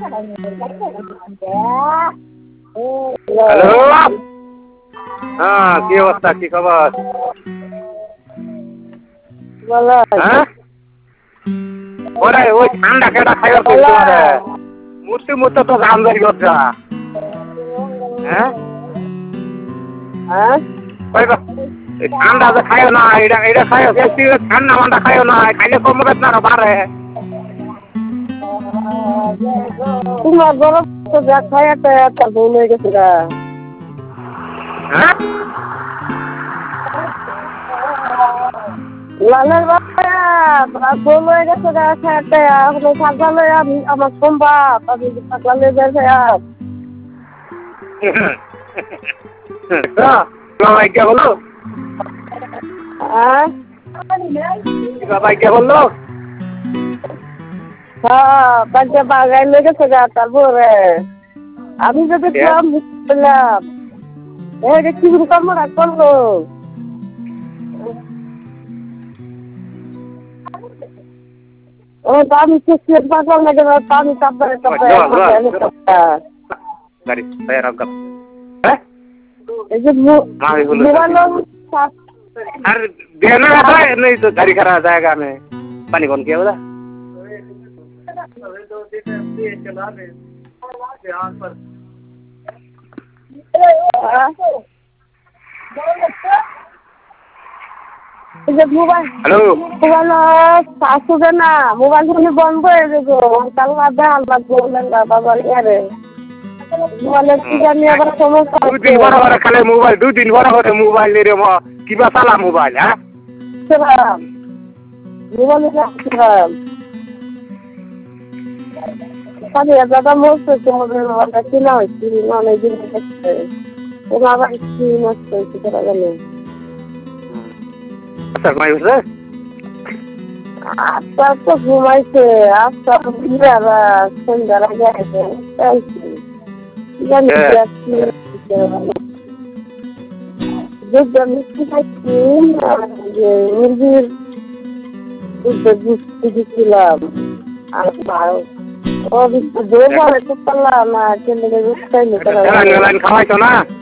Hello, হ্যাঁ কি অবস্থা, কি খবর? হ্যাঁ ওরে ওই ঠান্ডা কেটা খাইবার কইছো রে, মুরতে মুরতে তো জাম ধরি গজা। হ্যাঁ হ্যাঁ কইবা এই ঠান্ডা যে খাইও না, এটা খাইও, বেশি ঠান্ডা মান্ডা খাইও না, খাইলে কমবে না বাড়ে। তোমার গরম তো যা খাই একটা তার বউ হয়ে গেছে গা। হ্যাঁ লালের বাবা বউ হয়ে গেছে গা, খাইতে এখন সাজালে আমি আমার সম্ভব আমি পাগলা যাই আর বাবা কে বলো, হ্যাঁ বাবা কে বললো? হ্যাঁ পাঁচটা বাগাই লেগেছে গা তারপরে আমি যদি বললাম কি কর্মটা করলো। ও আমি পাগলা লেগে আমি তারপরে গাড়ি টায়ার আপ গাপ। হ্যাঁ এই যে মোবাইল আর देना है नहीं तो गाड़ी खरा जाएगा मैं पानी कौन किया बोला মোবাইল हेलो মোবাইল আসবে না, মোবাইল ফোনে বন্ধ হয়ে যাবো কাল দেখাল বাবা ইয়ারে মোবাইলের কি জানি আবার সমস্যা দুদিন বড় খালে মোবাইল, দুদিন বড় মোবাইল রে কিবা চালা মোবাইল। হ্যাঁ মোবাইল দাদা মরছে তোমাদের মোবাইলটা কিনা হয়েছি অনেকদিন দেখছে তোমার আবার কি নষ্ট হয়েছে তারা জানে। আচ্ছা ঘুমাই উঠছে আস্তে আস্তে ঘুমাইছে, আস্তে আস্তে সন্ধ্যার আগে আসে জানি মিষ্টি খাইছি মুরগির দিচ্ছিলাম আর ও দৌড় তো পারলাম না, খাওয়াইতো না।